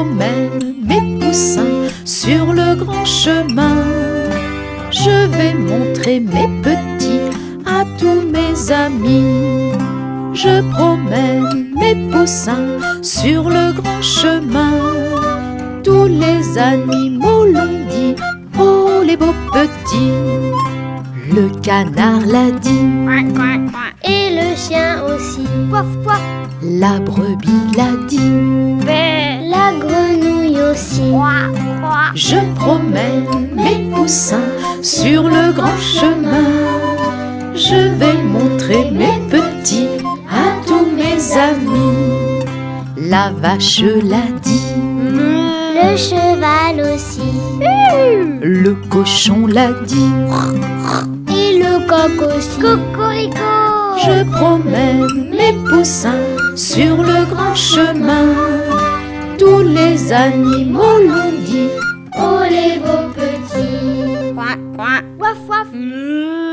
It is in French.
promène mes poussins sur le grand chemin. Je vais montrer mes petits à tous mes amis. Je promène mes poussins sur le grand chemin. Tous les animaux l'ont dit, oh les beaux petits. Le canard l'a dit, et le chien aussi. La brebis l'a dit, la grenouille aussi. je promène mes poussins sur le grand chemin. Je vais montrer mes petits à tous mes amis. La vache l'a dit, Le cheval aussi. le cochon l'a dit, Et le coq aussi. Cocorico. je promène mes poussins sur le grand chemin. Tous les animaux l'ont dit, Oh les beaux petits. Waf waf.